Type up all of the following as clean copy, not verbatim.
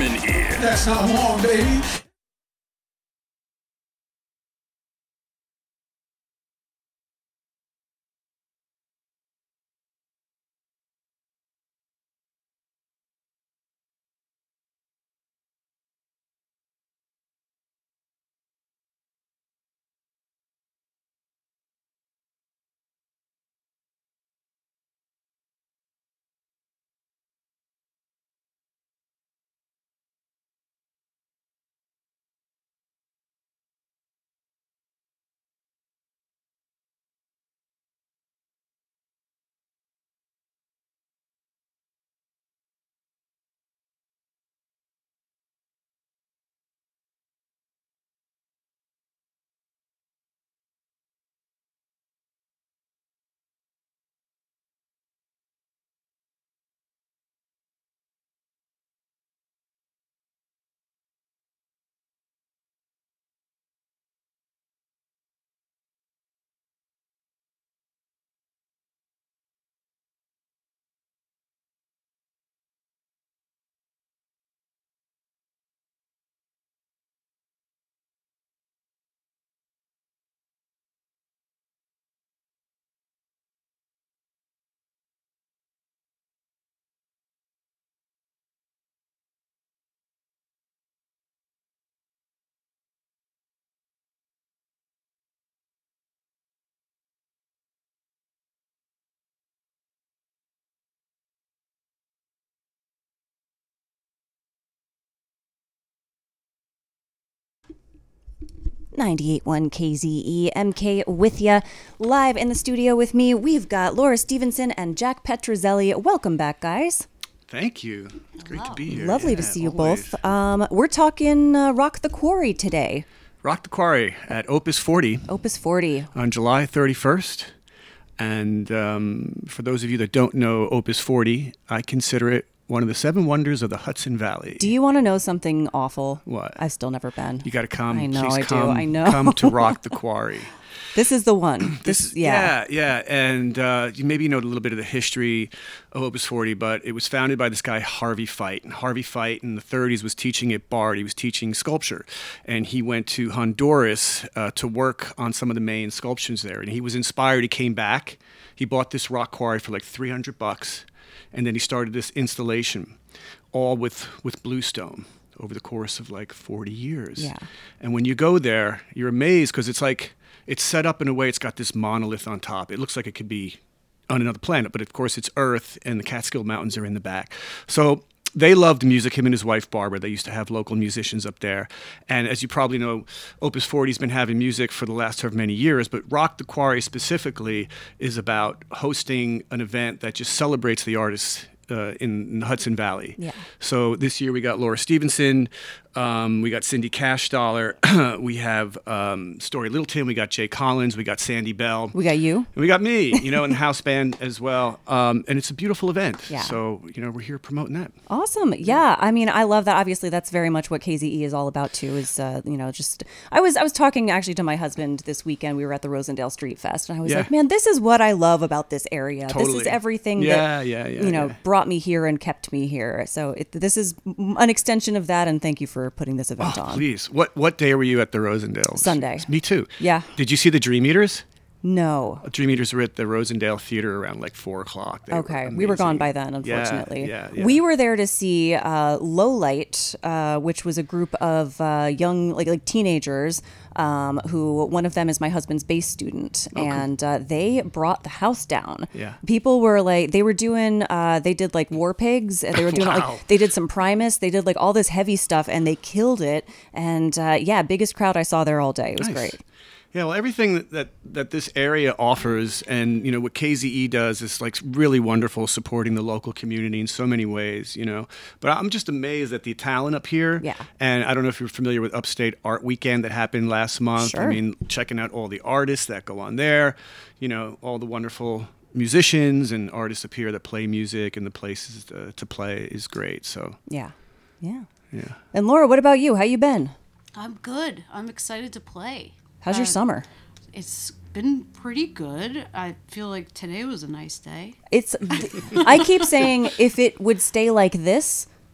Letterman here. That's not wrong, baby. .98.1 KZE MK with ya. Live in the studio with me, we've got Laura Stevenson and Jack Petrozelli. Welcome back, guys. Thank you. It's great to be here. Lovely to see you both. We're talking Rock the Quarry today. Rock the Quarry at Opus 40. Opus 40. On July 31st. And for those of you that don't know Opus 40, I consider it one of the 7 wonders of the Hudson Valley. Do you want to know something awful? What? I've still never been. You got to come. I know, Please I come, do. I know. Come to Rock the Quarry. This is the one. Yeah. And maybe you know a little bit of the history of Opus 40, but it was founded by this guy, Harvey Fite. And Harvey Fite in the 30s was teaching at Bard. He was teaching sculpture. And he went to Honduras to work on some of the main sculptures there. And he was inspired. He came back. He bought this rock quarry for like $300. And then he started this installation, all with bluestone over the course of like 40 years. Yeah. And when you go there, you're amazed because it's set up in a way, it's got this monolith on top. It looks like it could be on another planet, but of course it's Earth, and the Catskill Mountains are in the back. So they loved music, him and his wife, Barbara. They used to have local musicians up there. And as you probably know, Opus 40's been having music for the last however many years, but Rock the Quarry specifically is about hosting an event that just celebrates the artists in the Hudson Valley. Yeah. So this year we got Laura Stevenson, we got Cindy Cashdollar, we have Story Littleton, we got Jay Collins, we got Sandy Bell. We got you. And we got me, and the house band as well. And it's a beautiful event. Yeah. So, we're here promoting that. Awesome. Yeah. I mean, I love that. Obviously, that's very much what KZE is all about too, is, just, I was talking actually to my husband this weekend. We were at the Rosendale Street Fest, and I was like, man, this is what I love about this area. Totally. This is everything that, brought me here and kept me here. So this is an extension of that, and thank you for putting this event on. Please. What day were you at the Rosendale? Sunday. Me too. Yeah. Did you see the Dream Eaters? No. Dream Eaters were at the Rosendale Theater around like 4 o'clock. Okay. We were gone by then, unfortunately. Yeah. We were there to see Lowlight, which was a group of young, like teenagers, who one of them is my husband's bass student. Okay. And they brought the house down. Yeah. People were like, they were doing, they did like War Pigs. They were doing Wow. they did some Primus. They did like all this heavy stuff, and they killed it. And biggest crowd I saw there all day. It was great. Yeah, well, everything that this area offers, and what KZE does is like really wonderful, supporting the local community in so many ways. But I'm just amazed at the talent up here. Yeah. And I don't know if you're familiar with Upstate Art Weekend that happened last month. Sure. I mean, checking out all the artists that go on there. All the wonderful musicians and artists up here that play music, and the places to play is great. So. Yeah. Yeah. And Laura, what about you? How you been? I'm good. I'm excited to play. How's your summer? It's been pretty good. I feel like today was a nice day. I keep saying if it would stay like this,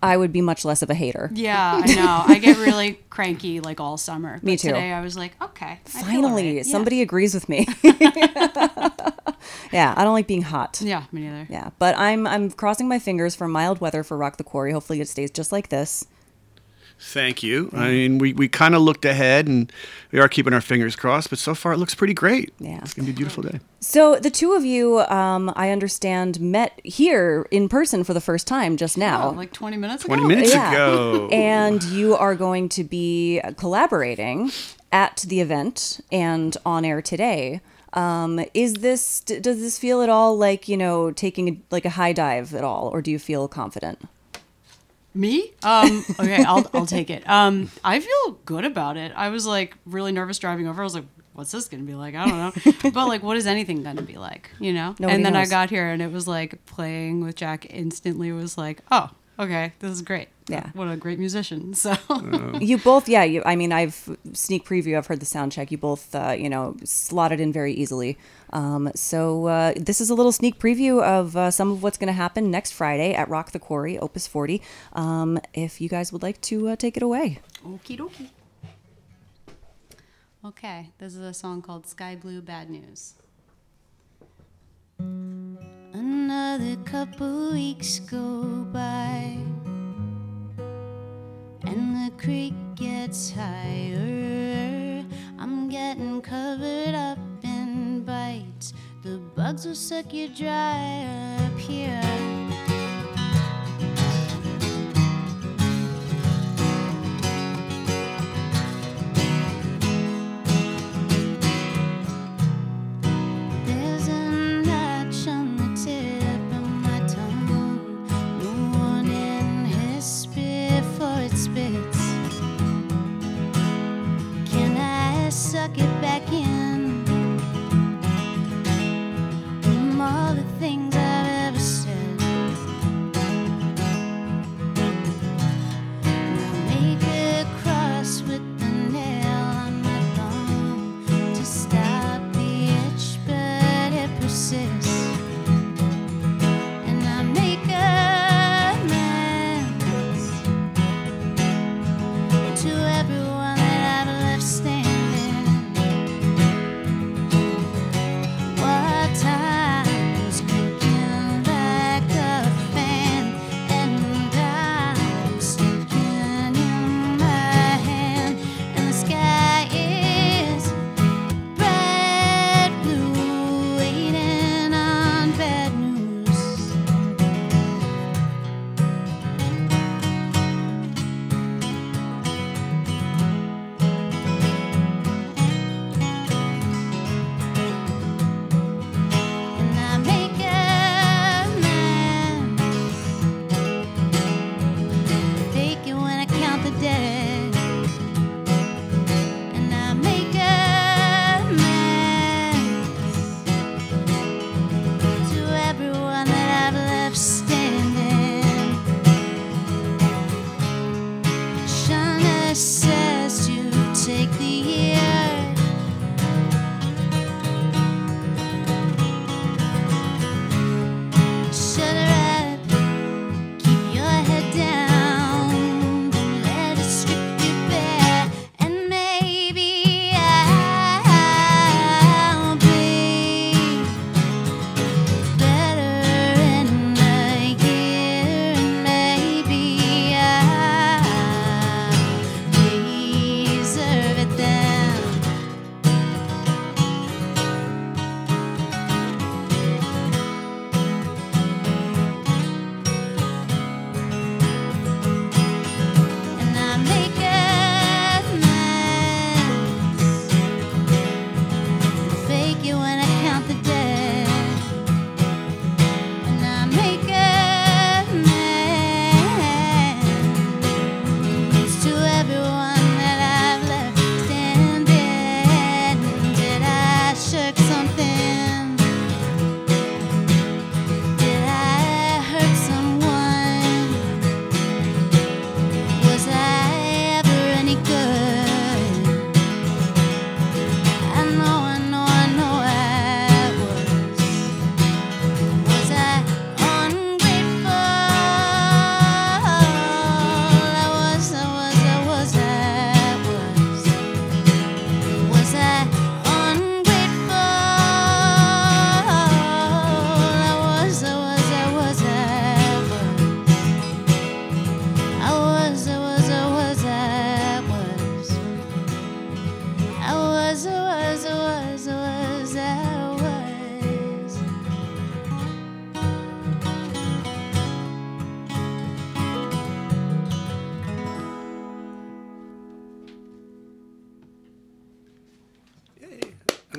I would be much less of a hater. Yeah, I know. I get really cranky like all summer. Me But too. Today I was like, okay. I feel Finally, all right. somebody agrees with me. Yeah, I don't like being hot. Yeah, me neither. Yeah, but I'm crossing my fingers for mild weather for Rock the Quarry. Hopefully it stays just like this. Thank you. I mean, we kind of looked ahead, and we are keeping our fingers crossed, but so far it looks pretty great. Yeah. It's going to be a beautiful day. So the two of you, I understand, met here in person for the first time just now. Oh, like 20 minutes 20 ago? minutes Yeah. ago. And you are going to be collaborating at the event and on air today. Does this feel at all like, taking a high dive at all, or do you feel confident? Me? Okay, I'll take it. I feel good about it. I was like really nervous driving over. I was like, what's this gonna be like? I don't know. But like, what is anything gonna be like? Nobody and then I knows. got here and it was like playing with Jack instantly was like, oh, okay, this is great. Yeah. What a great musician. So You both, yeah. I've sneak preview. I've heard the sound check. You both, slotted in very easily. So this is a little sneak preview of some of what's going to happen next Friday at Rock the Quarry, Opus 40. If you guys would like to take it away. okie dokie. Okay, this is a song called Sky Blue Bad News. Another couple weeks go by, and the creek gets higher. I'm getting covered up in bites. The bugs will suck you dry up here. There's a notch on the tip of my tongue. No warning hiss before it spits. Can I suck it back in? From all the things I've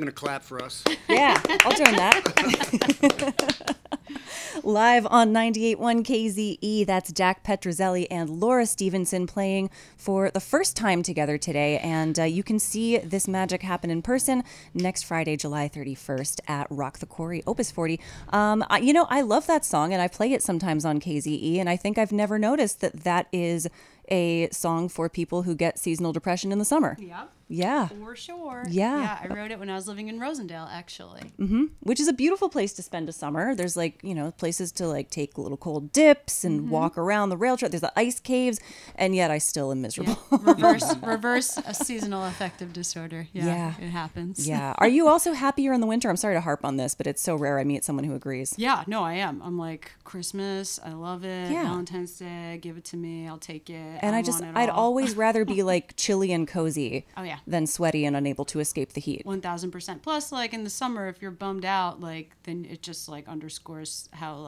going to clap for us. Yeah, I'll join that. Live on 98.1 KZE, that's Jack Petrozelli and Laura Stevenson playing for the first time together today. And you can see this magic happen in person next Friday, July 31st at Rock the Quarry, Opus 40. I love that song, and I play it sometimes on KZE, and I think I've never noticed that is a song for people who get seasonal depression in the summer. Yep. Yeah. For sure. Yeah. I wrote it when I was living in Rosendale, actually. Which is a beautiful place to spend a summer. There's places to take little cold dips and walk around the rail trail. There's the ice caves, and yet I still am miserable. Yeah. Reverse a seasonal affective disorder. Yeah. It happens. Yeah. Are you also happier in the winter? I'm sorry to harp on this, but it's so rare I meet someone who agrees. Yeah, no, I am. I'm like, Christmas, I love it. Yeah. Valentine's Day, give it to me. I'll take it. And I'd always rather be chilly and cozy than sweaty and unable to escape the heat. 1000%. Plus, in the summer, if you're bummed out, then it just underscores how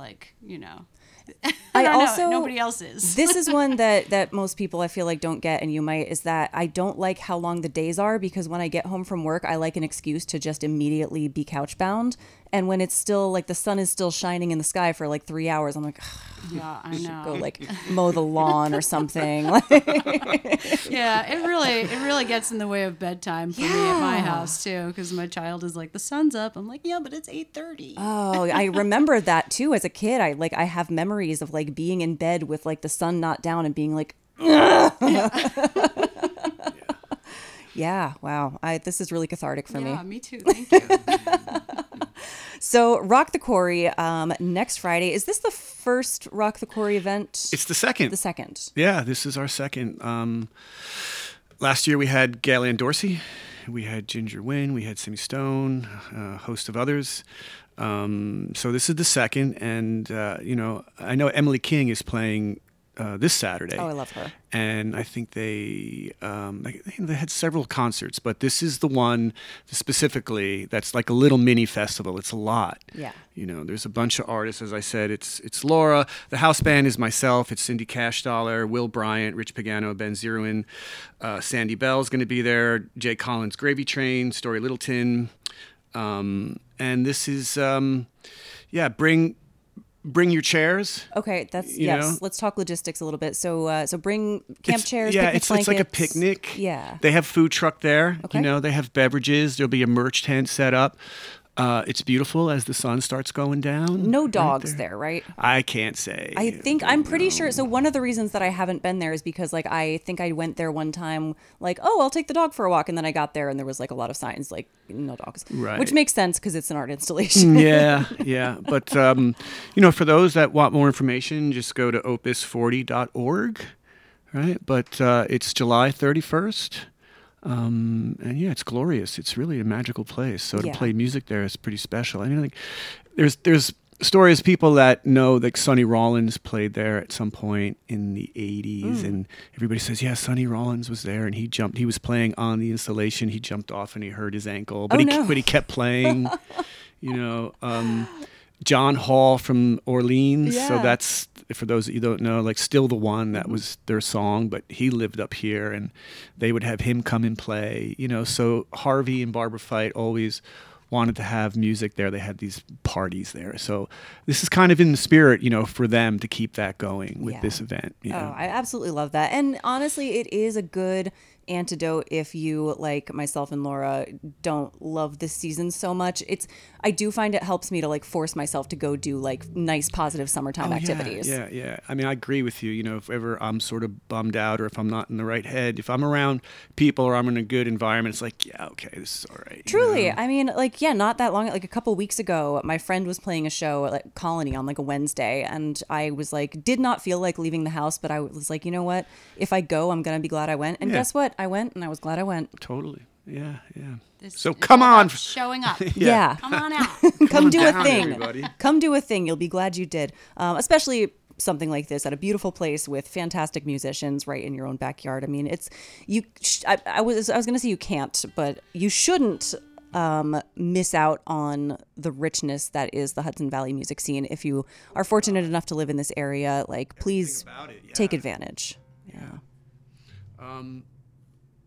nobody else is. This is one that most people I feel don't get, and you might, is that I don't like how long the days are, because when I get home from work, I like an excuse to just immediately be couch bound. And when it's still the sun is still shining in the sky for 3 hours, I'm like, yeah, I know. Go mow the lawn or something. Yeah, it really gets in the way of bedtime for me at my house too, because my child is the sun's up. I'm like, yeah, but it's 8:30. Oh, I remember that too as a kid. I have memories of being in bed with the sun not down and being like, yeah, wow. This is really cathartic for me. Yeah, me too. Thank you. So Rock the Quarry next Friday. Is this the first Rock the Quarry event? It's the second. The second. Yeah, this is our second. Last year we had Gail Ann Dorsey, we had Ginger Wynn, we had Simi Stone, a host of others. So this is the second, and I know Emily King is playing this Saturday. Oh, I love her. And I think they had several concerts, but this is the one specifically that's like a little mini festival. It's a lot. Yeah. There's a bunch of artists. As I said, it's Laura. The house band is myself. It's Cindy Cashdollar, Will Bryant, Rich Pagano, Ben Zeruin. Sandy Bell's going to be there. Jay Collins, Gravy Train, Story Littleton. And this is, bring your chairs. Okay, that's you know? Let's talk logistics a little bit. So bring camp chairs. Yeah, picnic it's like a blankets. picnic. Yeah. They have food truck there. Okay. They have beverages. There'll be a merch tent set up. It's beautiful as the sun starts going down. No dogs there, right? I can't say. I'm pretty sure. So one of the reasons that I haven't been there is because I think I went there one time I'll take the dog for a walk, and then I got there and there was a lot of signs no dogs. Right. Which makes sense because it's an art installation. Yeah. But for those that want more information, just go to opus40.org, right? But it's July 31st. And it's glorious. It's really a magical place. So to play music there is pretty special. I mean, there's stories, people that know Sonny Rollins played there at some point in the 80s, and everybody says, yeah, Sonny Rollins was there, and he was playing on the installation. He jumped off and he hurt his ankle, but he kept playing. John Hall from Orleans. Yeah. So that's, for those that you don't know, Still the One, that was their song, but he lived up here and they would have him come and play, so Harvey and Barbara Fight always wanted to have music there. They had these parties there. So this is kind of in the spirit, for them to keep that going with this event. Oh, I absolutely love that. And honestly, it is a good antidote if you, like myself and Laura, don't love this season so much. I do find it helps me to force myself to go do nice positive summertime activities. Yeah. I mean, I agree with you. If ever I'm sort of bummed out or if I'm not in the right head, if I'm around people or I'm in a good environment, it's okay, this is all right. Truly. I mean, not that long, a couple weeks ago, my friend was playing a show at Colony on a Wednesday, and I was did not feel like leaving the house, but I was you know what? If I go, I'm going to be glad I went. And guess what? I went, and I was glad I went. Totally. Yeah. It's Come all on. about showing up. Yeah. Come on out. Come do a down, thing. everybody. Come do a thing. You'll be glad you did. Especially something like this at a beautiful place with fantastic musicians right in your own backyard. I mean, I was going to say you can't, but you shouldn't miss out on the richness that is the Hudson Valley music scene. If you are fortunate enough to live in this area, please take advantage. Yeah.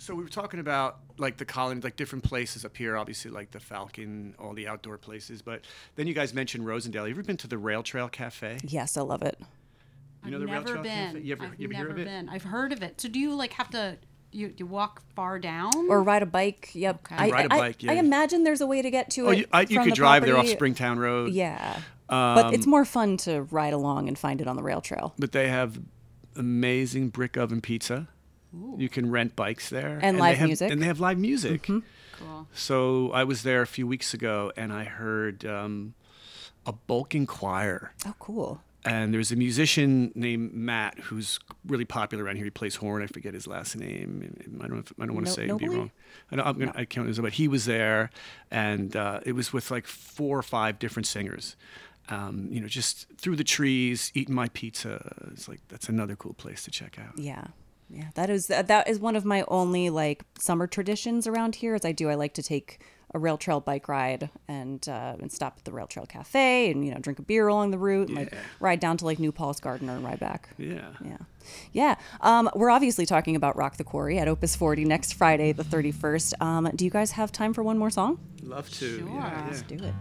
So we were talking about like the colony, like different places up here, obviously like the Falcon, all the outdoor places. But then you guys mentioned Rosendale. Have you ever been to the Rail Trail Cafe? Yes, I love it. You know I've the Rail never Trail been. Cafe? You ever I've hear never of it? been. I've heard of it. So do you like have to you walk far down? Or ride a bike. Yep. Okay. Ride a bike, yeah. I imagine there's a way to get to Oh, it. you from could the drive there off property. Springtown Road. Yeah. But it's more fun to ride along and find it on the rail trail. But they have amazing brick oven pizza. You can rent bikes there. And they live have- music. And they have live music. Cool. So I was there a few weeks ago, and I heard a bulking choir. Oh, cool. And there's a musician named Matt who's really popular around here. He plays horn. I forget his last name. I don't want to say it and be Nobly? wrong. I can't remember, but he was there, and it was with like 4 or 5 different singers. Just through the trees, eating my pizza. It's like that's another cool place to check out. Yeah. Yeah. That is one of my only like summer traditions around here. I like to take a rail trail bike ride and stop at the rail trail cafe and drink a beer along the route and like ride down to like New Paul's Gardner and ride back. Yeah. We're obviously talking about Rock the Quarry at Opus 40 next Friday the 31st. Do you guys have time for one more song? Love to. Sure. Yeah. Let's do it.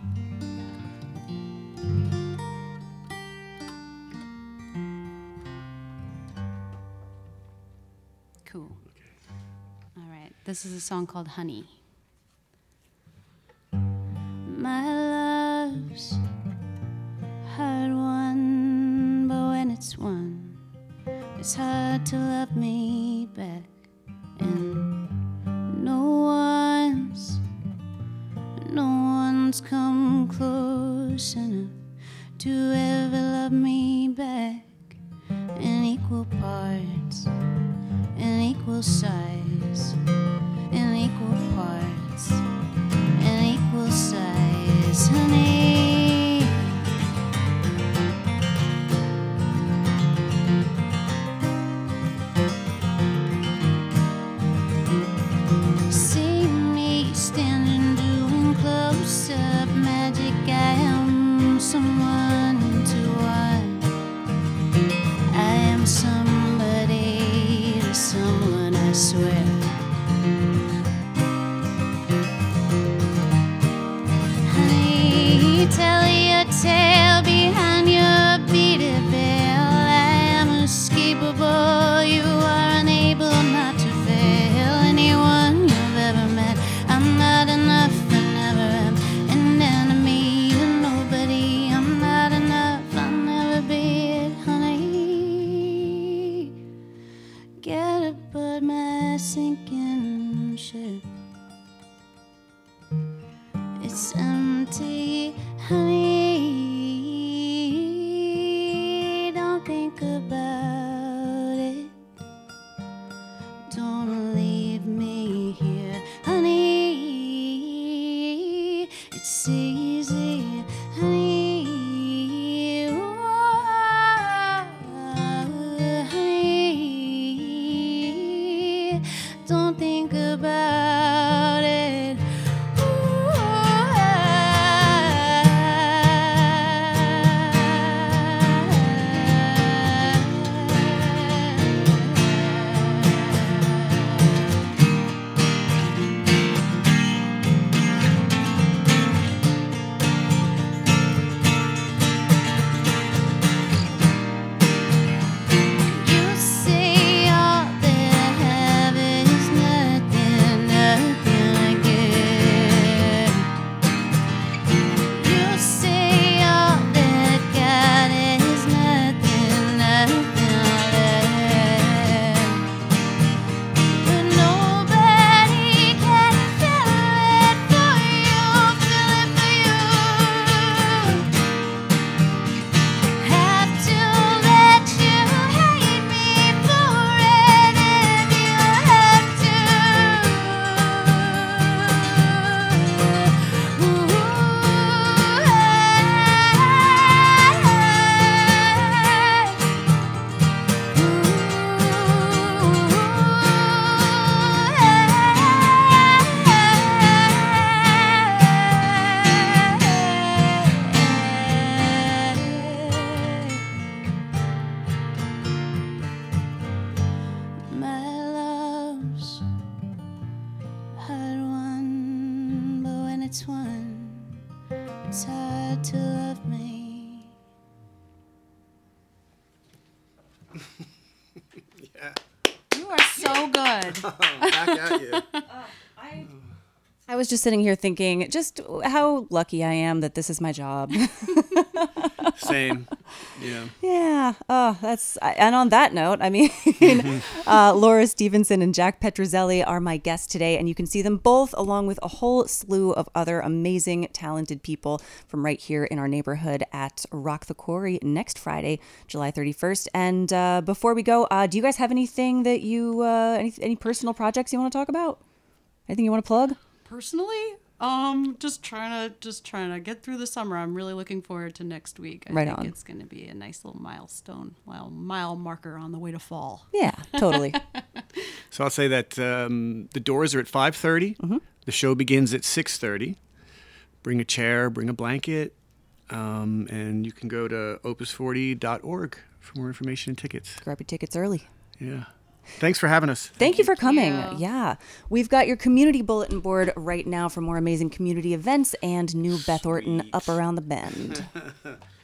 Cool. All right. This is a song called Honey. My love's hard won, but when it's won, it's hard to love me back. And no one's come close enough to ever love me back in equal parts, in equal size, in equal parts, in equal size, honey. See me standing doing close-up magic. I am someone to one. I am somebody to someone, I swear. It's hard to love me. You are so good. Back at you. I was just sitting here thinking just how lucky I am that this is my job. Same. Yeah. Yeah. Oh, and on that note, I mean, Laura Stevenson and Jack Petrozelli are my guests today, and you can see them both along with a whole slew of other amazing, talented people from right here in our neighborhood at Rock the Quarry next Friday, July 31st. And before we go, do you guys have anything that you, any personal projects you want to talk about? Anything you want to plug? Personally, just trying to get through the summer. I'm really looking forward to next week. I think it's going to be a nice little mile marker on the way to fall. Yeah, totally. So I'll say that the doors are at 5:30. Mm-hmm. The show begins at 6:30. Bring a chair, bring a blanket, and you can go to opus40.org for more information and tickets. Grab your tickets early. Yeah. Thanks for having us. Thank you for coming. you. Yeah. We've got your community bulletin board right now for more amazing community events and new Beth Orton up around the bend.